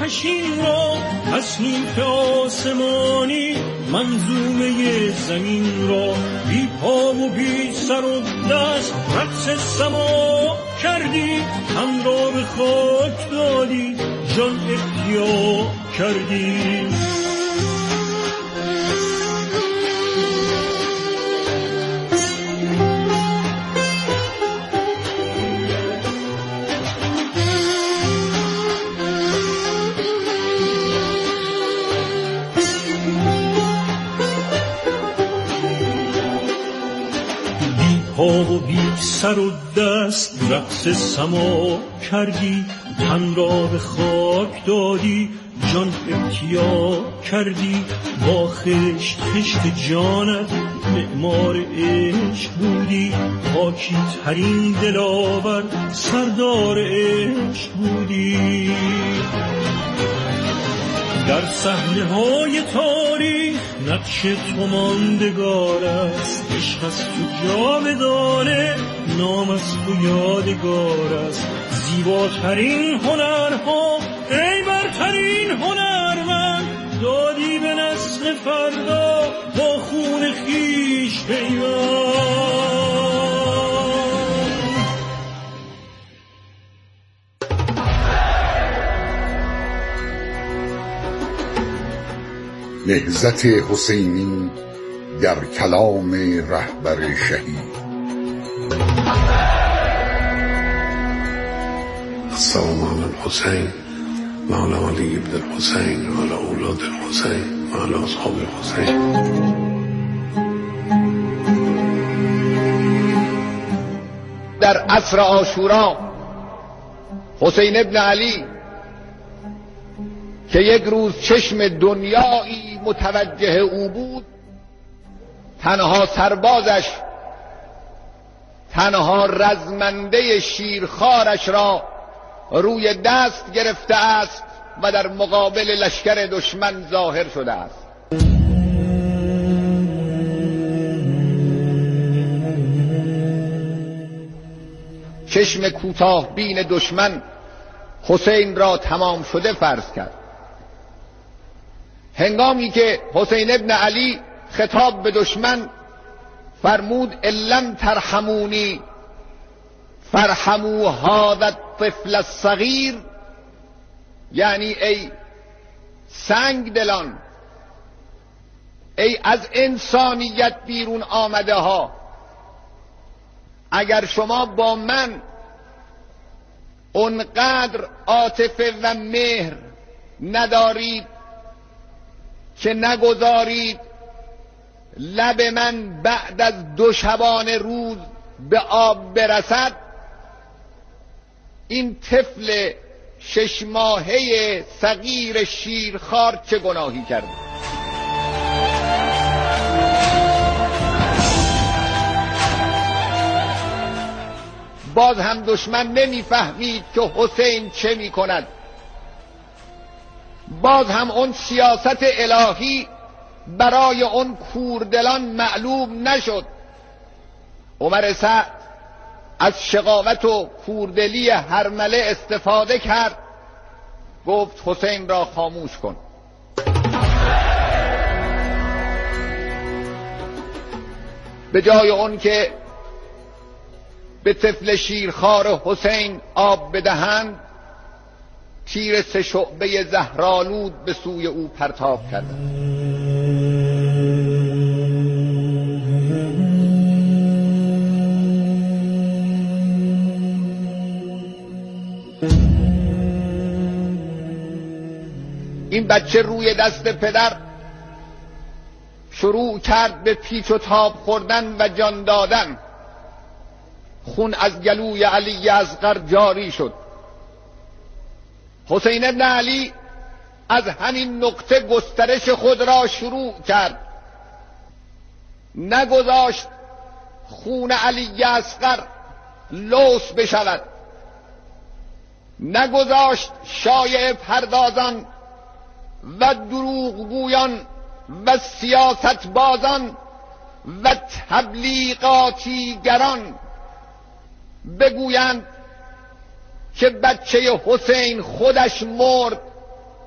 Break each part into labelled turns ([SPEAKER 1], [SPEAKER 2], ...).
[SPEAKER 1] آتشین را، تصنیف آسمانی منظومه زمین را، بی پا و بی سر و دست رقص سما کردی، هم را به خاک دادی، جان احیا کردی. پا و بی سر و دست رقص سما کردی، تن را به خاک دادی، جان احیا کردی. با خشت خشت جانت معمار عشق بودی، پاکی ترین دلاور سردار عشق بودی. در صحنه‌های تاریخ نقش تو ماندگار است، عشق از تو جاودانه، نام از تو یادگار است. زیباترین هنرها ای برترین هنرمند، دادی به نسل فردا با خون خویش پیوند.
[SPEAKER 2] نهضت حسینی در کلام رهبر شهید.
[SPEAKER 3] السلام علی الحسین و علی علی ابن الحسین و علی اولاد الحسین و علی اصحاب الحسین.
[SPEAKER 4] در عصر عاشورا حسین ابن علی که یک روز چشم دنیایی متوجه او بود، تنها سربازش، تنها رزمنده شیرخوارش را روی دست گرفته است و در مقابل لشکر دشمن ظاهر شده است. چشم کوتاه بین دشمن حسین را تمام شده فرض کرد. هنگامی که حسین ابن علی خطاب به دشمن فرمود لم ترحمونی فرحموا هذا الطفل الصغیر، یعنی ای سنگ دلان، ای از انسانیت بیرون آمده ها، اگر شما با من اونقدر عاطفه و مهر ندارید که نگذارید لب من بعد از 2 شبانه روز به آب برسد، این طفل 6 ماهه صغیر شیرخوار چه گناهی کرد؟ باز هم دشمن نمیفهمید که حسین چه میکند. باز هم اون سیاست الهی برای اون کوردلان معلوم نشد. عمر سعد از شقاوت و کوردلی هرمله استفاده کرد، گفت حسین را خاموش کن. به جای اون که به طفل شیرخوار حسین آب بدهند، تیر 3 شعبه زهرآلود به سوی او پرتاب کردند. این بچه روی دست پدر شروع کرد به پیچ و تاب خوردن و جان دادن. خون از گلوی علی اصغر جاری شد. حسین ابن علی از همین نقطه گسترش خود را شروع کرد. نگذاشت خون علی اصغر لوث بشود، نگذاشت شایعه پردازان و دروغگویان و سیاستبازان و تبلیغاتیگران بگویند که بچه حسین خودش مرد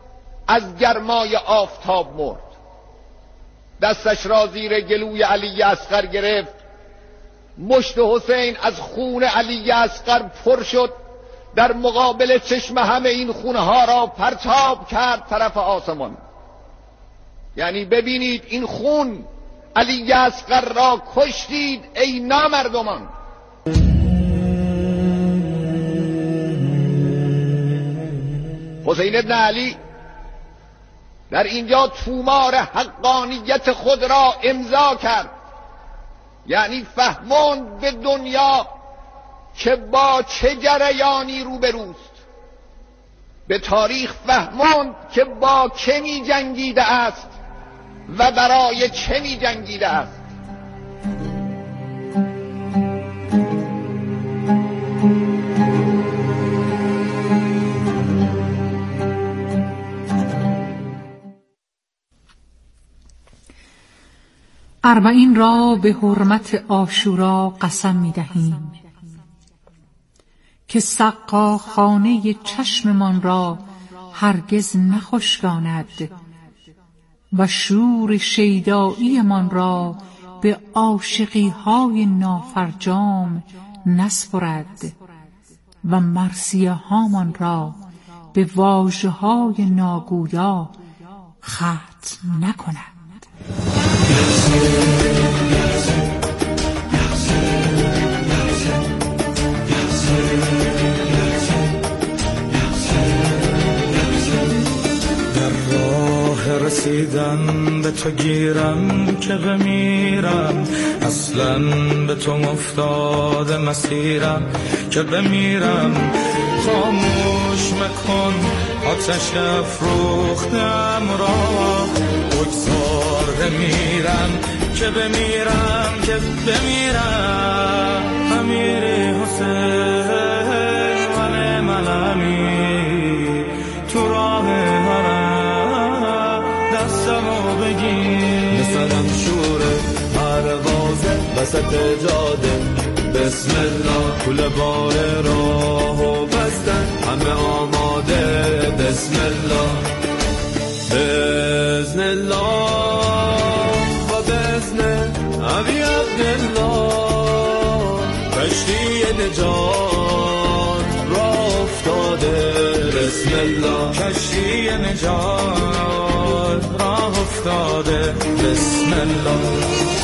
[SPEAKER 4] از گرمای آفتاب مرد. دستش را زیر گلوی علی اصغر گرفت. مشت حسین از خون علی اصغر پر شد، در مقابل چشم همه این خونها را پرتاب کرد طرف آسمان. یعنی ببینید این خون علی اصغر را کشتید ای نامردمان. حسین ابن علی در اینجا تومار حقانیت خود را امضا کرد، یعنی فهماند به دنیا که با چه جریانی روبروست، به تاریخ فهماند که با که می جنگیده است و برای چه می جنگیده است.
[SPEAKER 5] اربعین را به حرمت عاشورا قسم می دهیم که سقا خانه چشممان را هرگز نخشکاند و شور شیدایی من را به عاشقی های نافرجام نسپرد و مرثیه هامان را به واژه های ناگویا ختم نکند.
[SPEAKER 1] رسیدن به تو گیرم که بمیرم، اصلا به تو افتاده مسیرم که بمیرم. خاموش مکن آتش افروختم را، بگذار بمیرم که بمیرم که بمیرم. امیر حسین من امیر تو راه دستمو بگیر، مثلم شوره پروازه وسط جاده. بسم الله کوله بار راهو بستن همه آماده. بسم الله بزن الله و بزن ابی عبدالله، کشتی نجات راه افتاده. بسم الله کشتی نجات راه افتاده. بسم الله.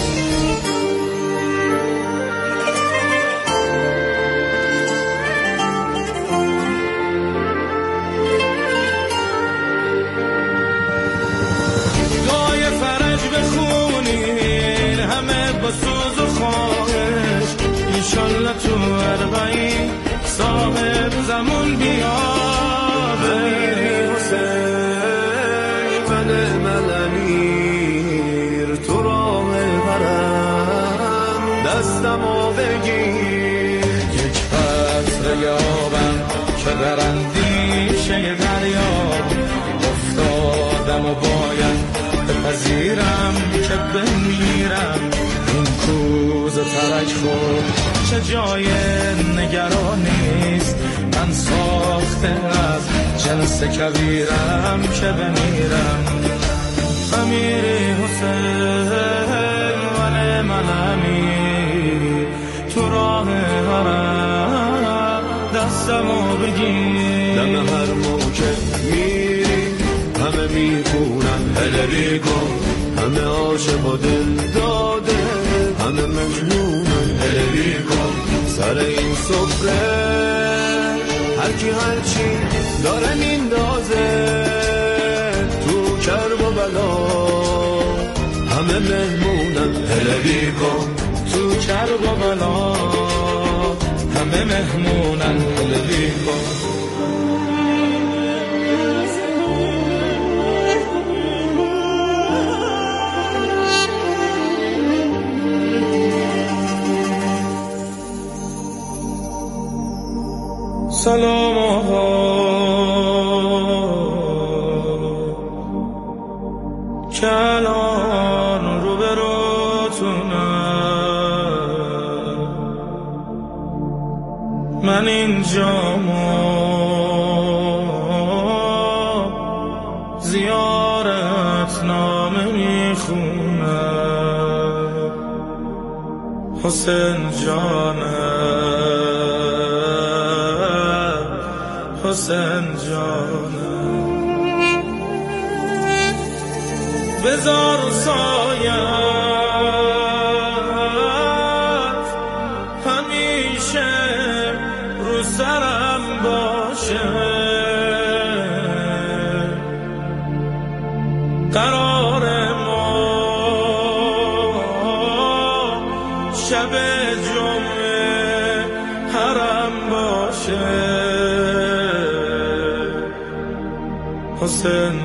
[SPEAKER 1] دعای فرج بخونین همه با سوز و خواهش، انشالله تو اربعین صاحب زمان بیاد. امیر حسین من امیر تو راه برم دستمو بگیر. یک قطره آبم که در اندیشه دریا افتادم و باید بپذیرم که بمیرم. این کوز ترک خود چه جای نگرانیست، من ساخته از جنس کبیرم که بمیرم. امیر حسین من امیر تو راه حرم دستمو بگیر. دم هر موقع میری همه میخونن هله بیگم، همه عاشق و دل داده، همه مجنونن هله بیگم. سر این سفره هرکی هرچی داره میندازه تو کرب و بلا، همه مهمونن هله بیگم. تو کرب و بلا همه مهمونن هله بیگم. سلام که الان روبروتونم، من اینجا زیارت نامه میخونم حسین جانم حسین جانم بذار سایت همیشه رو سرم باشه قرار ما شب جمعه حرم باشه حسین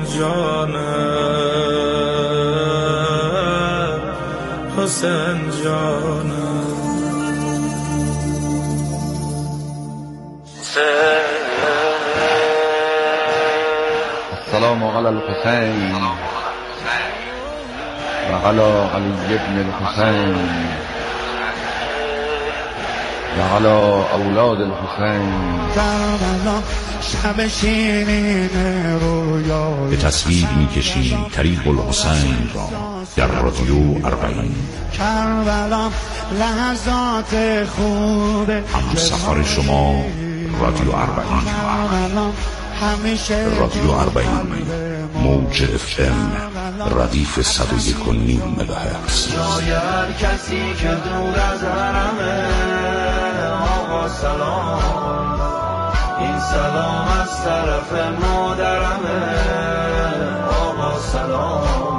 [SPEAKER 1] جانم حسین جانم
[SPEAKER 6] السلام علی الحسین و علی علی ابن الحسین و علی اولاد الحسین.
[SPEAKER 7] به تصویر می‌کشیم طریق الحسین را در رادیو اربعین. همسفر شما رادیو اربعین. رادیو اربعین موج FM ردیف 101.9 مگاهرتز.
[SPEAKER 1] شاید کسی که دور از حرمه آقا سلام، این سلام از طرف مادرمه آقا سلام.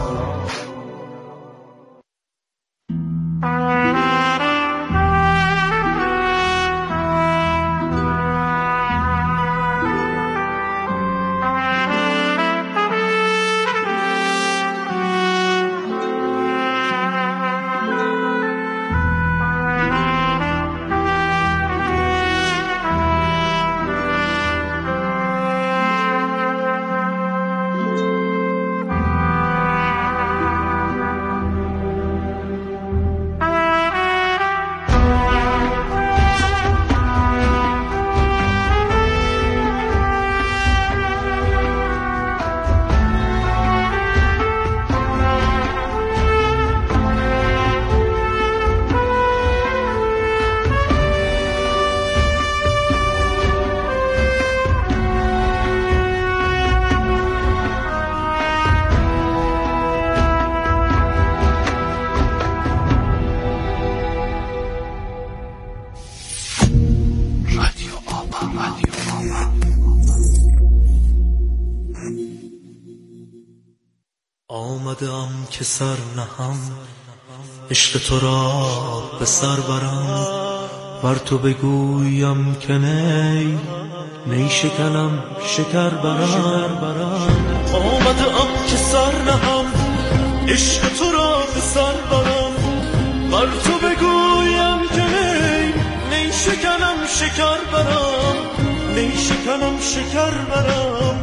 [SPEAKER 8] آمدم که سر نهم عشق تو را به سر برم، بر تو بگویم که نی شکنم شکر برم. آمدم که سر نهم عشق تو را به سر برم، بر تو بگویم که نی شکنم شکر برم، نی شکنم شکر برم.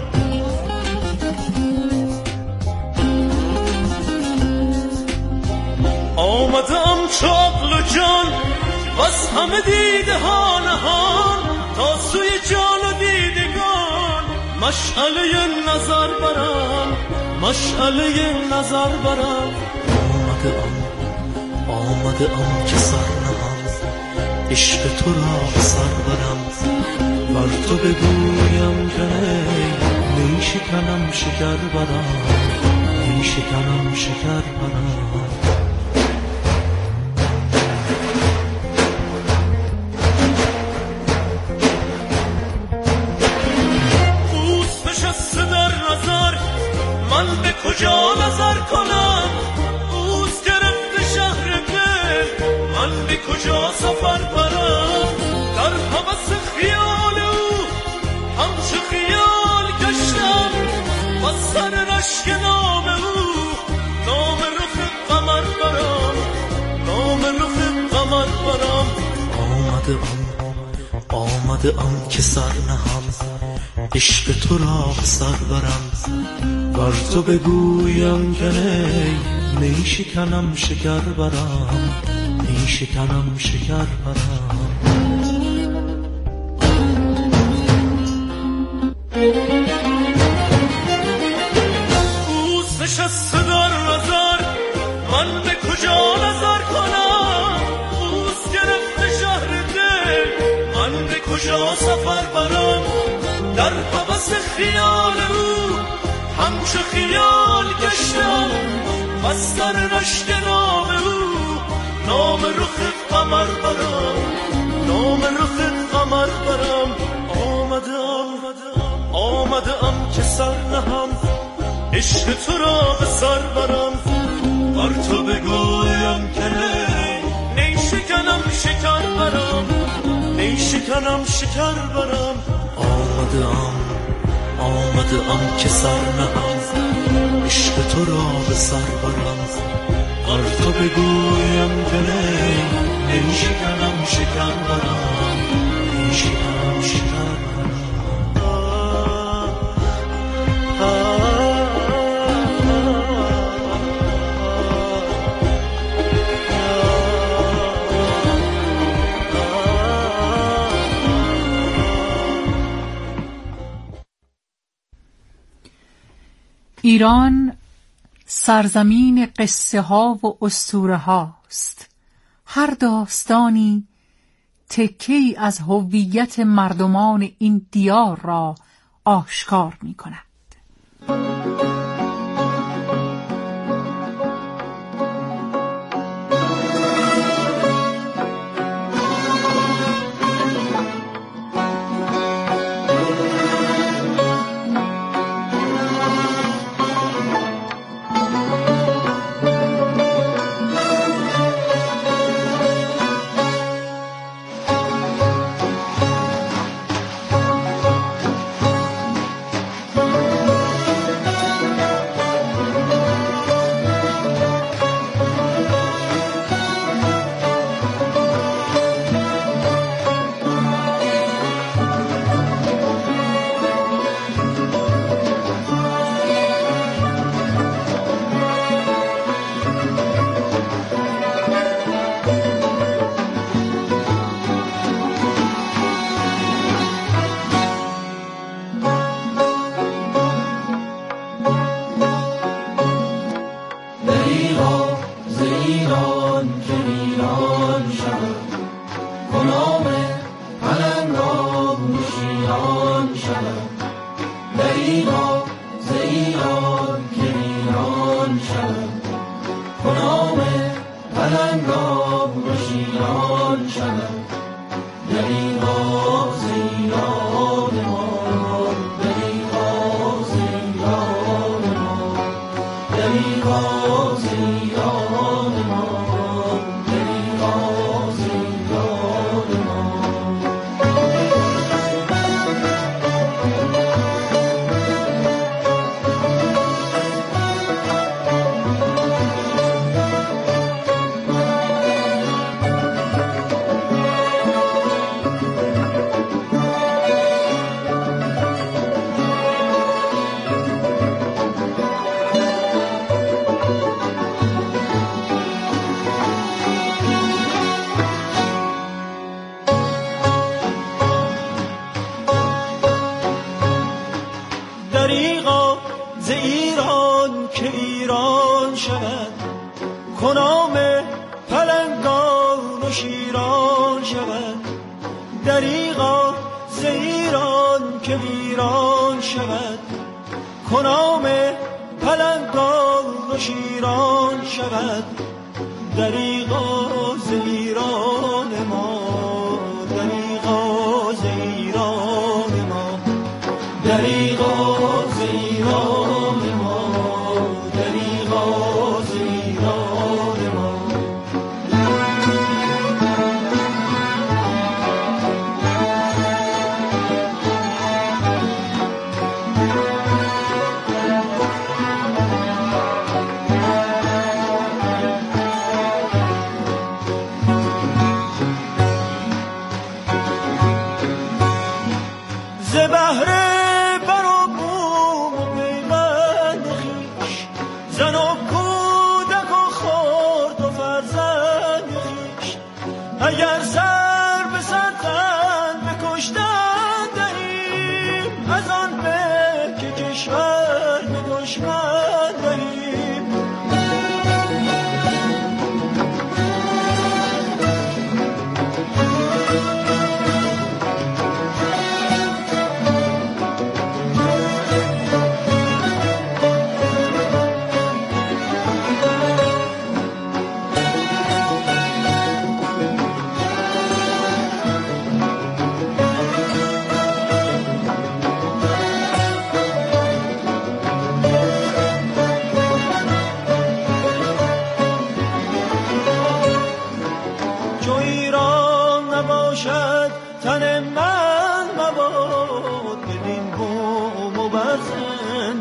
[SPEAKER 8] آمدم چو عقل و جان بس همه دیده ها نهان، تا سوی جان و دیدگان مشعله نظر برم، مشعله نظر برم. آمدم که سر نهم عشق تو را به سر برم، بر تو بگویم که نی شکنم شکر برم، نی شکنم شکر برم. من به کجا نظر کنم، اوست گرفته شهر دل، من به کجا سفر برم. در هوس خیال او همچو خیال گشتم، و سر رشک نام او نام رخ قمر برم، نام رخ قمر برم. آمدم که سر نهم عشق تو را به سر برم، بر تو بگویم که نی شکنم شکر برم، نی شکنم شکر برم. خیال او همچو خیال گشتم و سر رشک نام او نام رخ قمر برم نام رخ قمر برم آمده ام که سر نهم عشق تو را به سر برم بر تو بگویم که نی شکنم شکر برم نی شکنم شکر برم آمده ام که سر نهم عشق تو را به سر برم بر تو بگویم که نی شکنم شکر برم نی شکنم شکر برم
[SPEAKER 5] ایران سرزمین قصه ها و اسطوره هاست. هر داستانی تکه‌ای از هویت مردمان این دیار را آشکار می کند.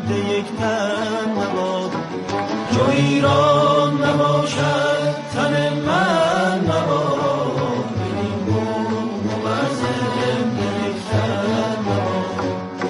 [SPEAKER 8] بازنده یک تن مباد. جو ایران نباشد تن من مباد، بدین بوم و بازنده یک تن مباد.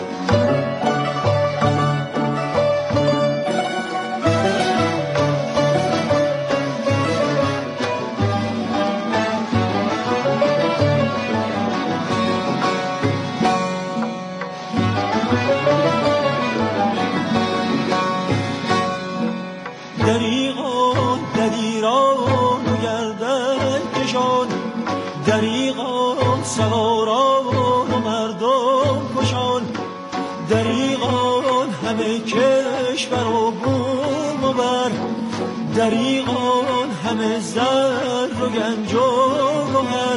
[SPEAKER 8] دریغان سواران و مردم کشان، دریغان همه کشور و بوم و بر، دریغان همه زر و گنج و گوهر.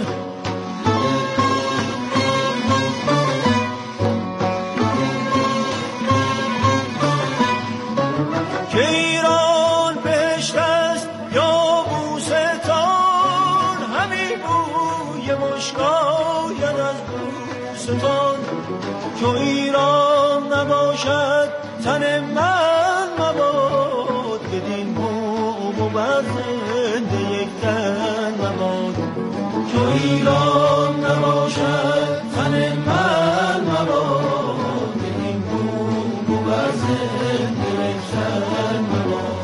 [SPEAKER 8] که ایران بهشت است یا بوستان، همی بوی مشکاید از بوستان. که ایران نباشد تن من مباد، بدین بوم و بزنده یک تن مباد. که ایران نباشد تن من مباد، بدین بوم و بزنده یک تن مباد.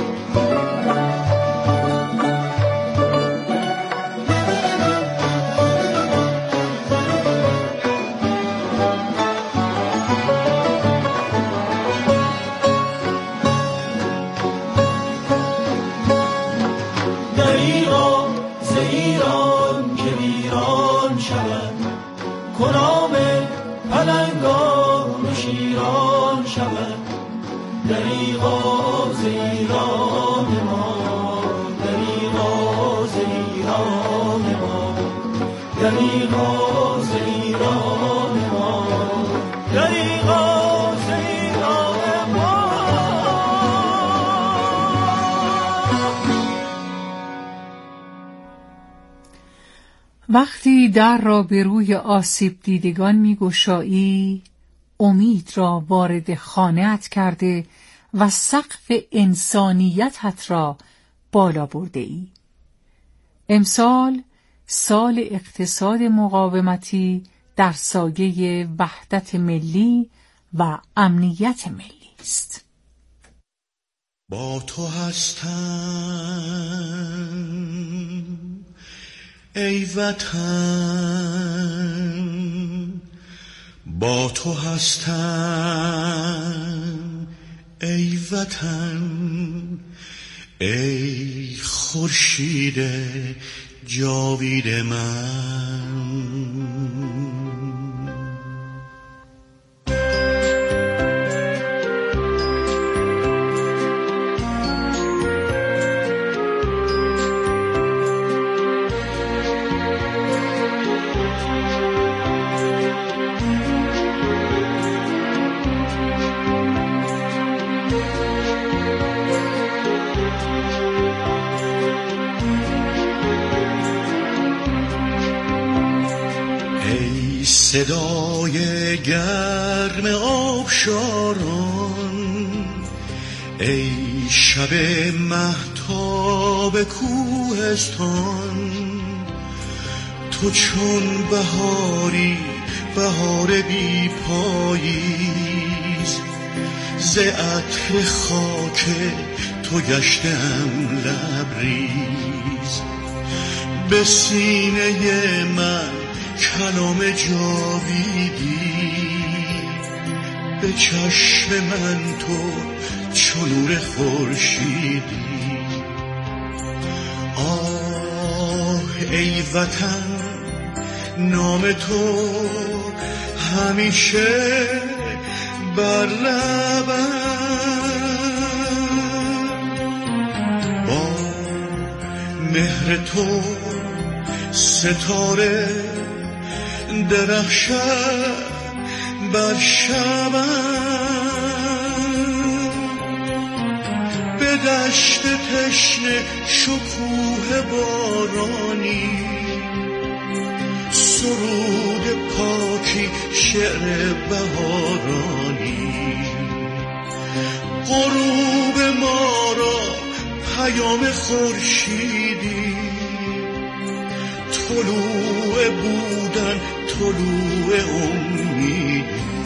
[SPEAKER 8] کنام پلنگان و شیران شود، دریغا ز ایران ما، دریغا ز ایران ما، دریغا ز ایران ما، دریغا ز ایران ما.
[SPEAKER 5] وقتی در را به روی آسیب دیدگان می‌گشایی، امید را وارد خانه‌ات کرده و سقف انسانیتت را بالا برده ای. امسال سال اقتصاد مقاومتی در سایه وحدت ملی و امنیت ملی است.
[SPEAKER 1] با تو هستم ای وطن، با تو هستم ای وطن، ای خورشید جاوید من. صدای گرم آبشاران، ای شب مهتاب کوهستان، تو چون بهاری بهار بی پاییز، ز عطر خاک تو گشتم لبریز. به سینه من کلام جاویدی، به چشم من تو چون نور خورشیدی. آه ای وطن، نام تو همیشه بر لبم، با مهر تو ستاره درخشد بر شبم. به دشت تشنه شکوه بارانی، سرود پاکی شعر بهارانی.
[SPEAKER 8] پیام خورشیدی، طلوع بودن، طلوع امیدی.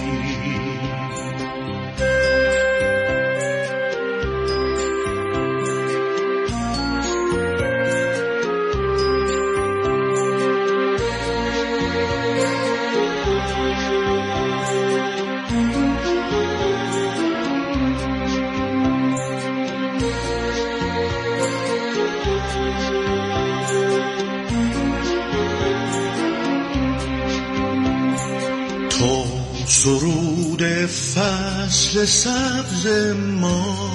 [SPEAKER 8] سرود فصل سبز ما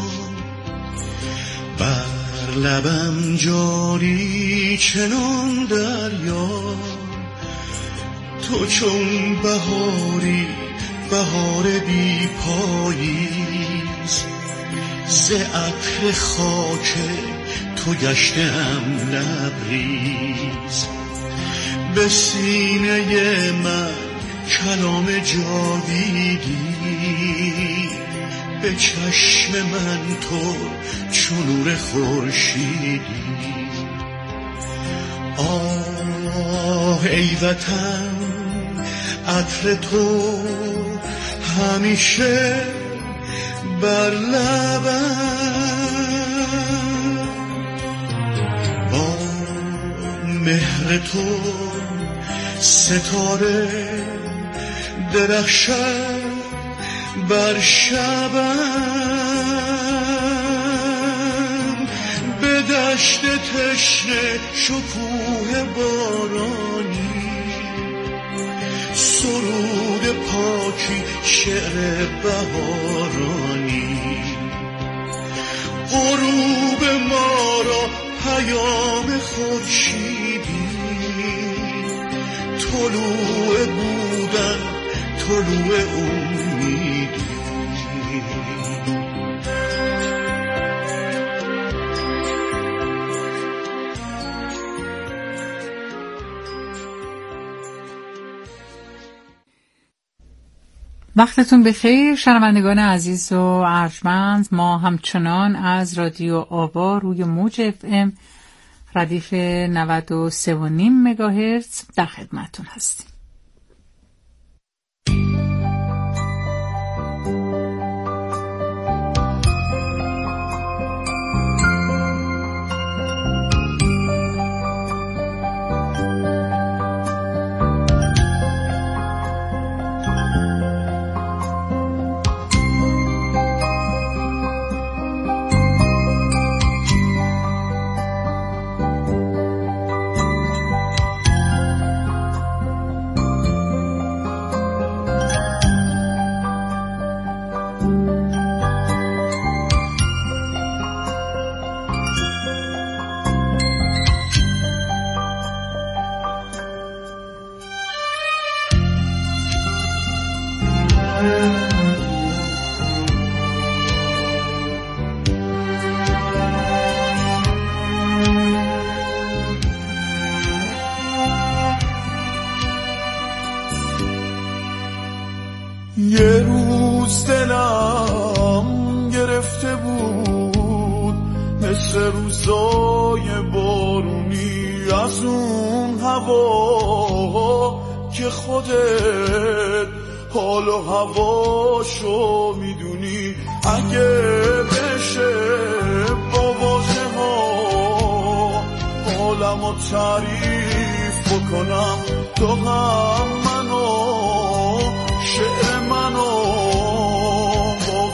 [SPEAKER 8] بر لبم جاری چنان دریا، تو چون بهاری، بهار بی پاییز، ز عطر خاک تو گشتم لبریز. به سینه من کلام جاویدی، به چشم من تو چون نور خورشیدی. آه ای وطن، عطر تو همیشه بر لبم، با مهر تو ستاره درخشد بر شبم. به دشت تشنه شکوه بارانی، سرود پاکی شعر بهارانی. غروب ما را پیام خورشیدی، طلوع بودن، طلوع امیدی.
[SPEAKER 5] وقتتون بخیر شنوندگان عزیز و ارجمند. ما همچنان از رادیو آوا روی موج FM ردیف 93.5 مگاهرتز در خدمتتون هستیم.
[SPEAKER 8] یه روز دلم گرفته بود مثل روزای بارونی از اون هوا که خودت حال و هواشو میدونی. اگه بشه با واژه ها حالمو تعریف بکنم، تو هم منو، شعر منو